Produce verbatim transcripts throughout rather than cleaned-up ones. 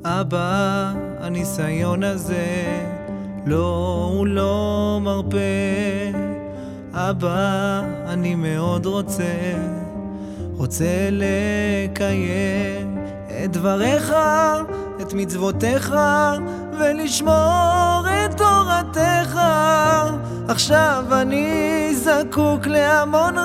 אבא, הניסיון הזה לא, הוא לא מרפא. אבא, אני מאוד רוצה, רוצה לקיים את דבריך, את מצוותיך, ולשמור את תורתך. עכשיו אני זקוק להמון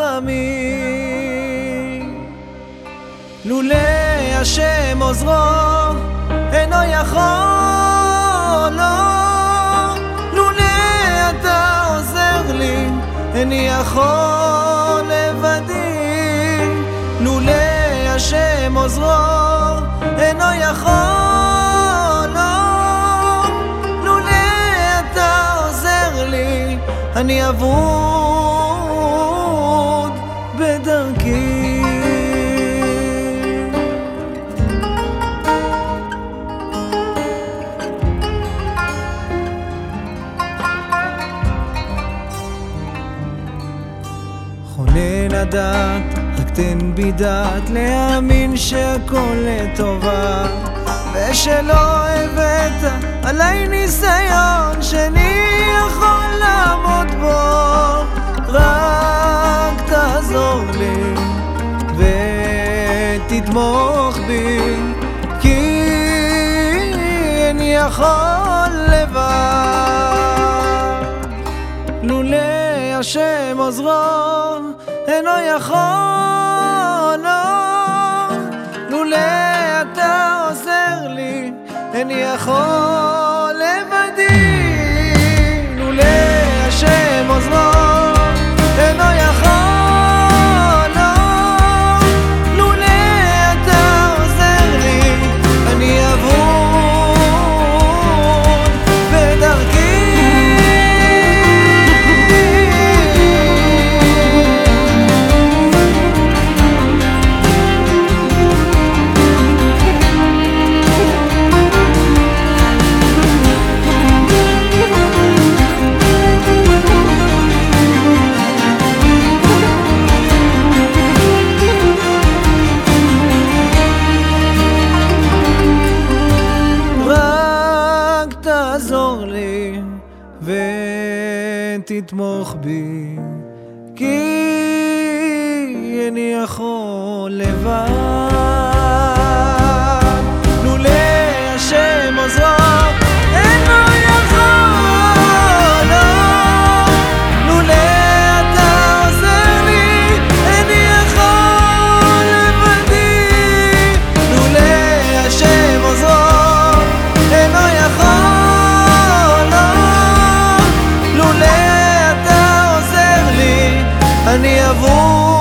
רחמים. לולא השם עוזרו אינו יכול, לא. לולא אתה עוזר לי איני יכול לבדי. לולא השם עוזרו אינו יכול, לא. לולא אתה עוזר לי אני אבוד בדרכי. חונן הדעת, רק תן בי דעת להאמין שהכל לטובה, ושלא הבאת עליי ניסיון שאני יכול לעמוד בו. רק תעזור לי ותתמוך בי, כי אני יכול לבד. לולא השם עוזרו אינו יכול, לא. לולא אתה עוזר לי איני יכול לבדי. לולא השם עוזרו אינו יכול, לא. לולא אתה עוזר לי אני אבוד בדרכי. תעזור לי ותתמוך בי, כי אני יכול לבד. לולא השם עוזרו אינו יכול, לא. לולא אתה עוזר לי איני יכול לבדי. לולא השם עוזרו אינו יכול, אני אבוא